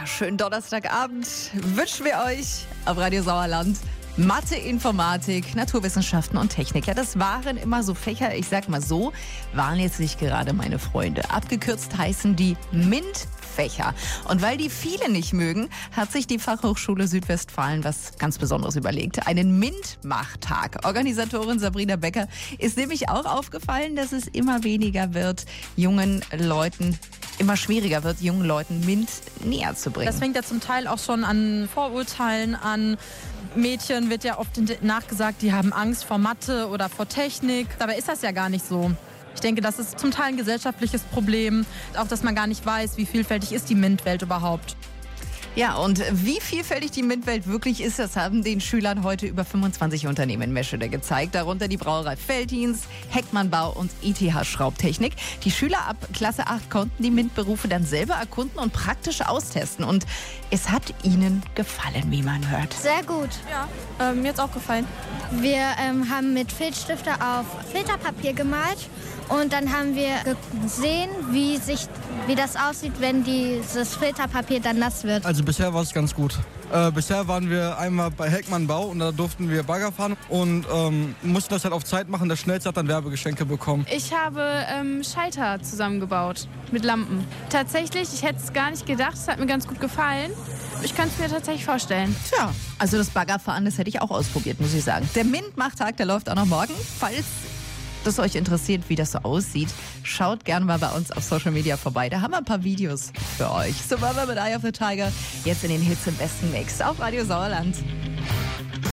schönen Donnerstagabend wünschen wir euch auf Radio Sauerland. Mathe, Informatik, Naturwissenschaften und Technik. Ja, das waren immer so Fächer, ich sag mal so, waren jetzt nicht gerade meine Freunde. Abgekürzt heißen die MINT-Fächer. Und weil die viele nicht mögen, hat sich die Fachhochschule Südwestfalen was ganz Besonderes überlegt. Einen MINT-Machtag. Organisatorin Sabrina Becker ist nämlich auch aufgefallen, dass es immer weniger wird, immer schwieriger wird, jungen Leuten MINT näher zu bringen. Das fängt ja zum Teil auch schon an Vorurteilen an. Mädchen wird ja oft nachgesagt, die haben Angst vor Mathe oder vor Technik. Dabei ist das ja gar nicht so. Ich denke, das ist zum Teil ein gesellschaftliches Problem. Auch, dass man gar nicht weiß, wie vielfältig ist die MINT-Welt überhaupt. Ja, und wie vielfältig die MINT-Welt wirklich ist, das haben den Schülern heute über 25 Unternehmen in Meschede gezeigt. Darunter die Brauerei Veltins, Heckmann Bau und ETH Schraubtechnik. Die Schüler ab Klasse 8 konnten die MINT-Berufe dann selber erkunden und praktisch austesten. Und es hat ihnen gefallen, wie man hört. Sehr gut. Ja, mir hat's auch gefallen. Wir haben mit Filzstifte auf Filterpapier gemalt und dann haben wir gesehen, wie das aussieht, wenn dieses Filterpapier dann nass wird. Also bisher war es ganz gut. Bisher waren wir einmal bei Heckmann Bau und da durften wir Bagger fahren und mussten das halt auf Zeit machen. Der Schnellste hat dann Werbegeschenke bekommen. Ich habe Schalter zusammengebaut mit Lampen. Tatsächlich, ich hätte es gar nicht gedacht, es hat mir ganz gut gefallen. Ich könnte es mir tatsächlich vorstellen. Tja, also das Baggerfahren, das hätte ich auch ausprobiert, muss ich sagen. Der MINT-Machtag, der läuft auch noch morgen. Falls das euch interessiert, wie das so aussieht, schaut gerne mal bei uns auf Social Media vorbei. Da haben wir ein paar Videos für euch. So waren wir mit Eye of the Tiger. Jetzt in den Hits im besten Mix auf Radio Sauerland.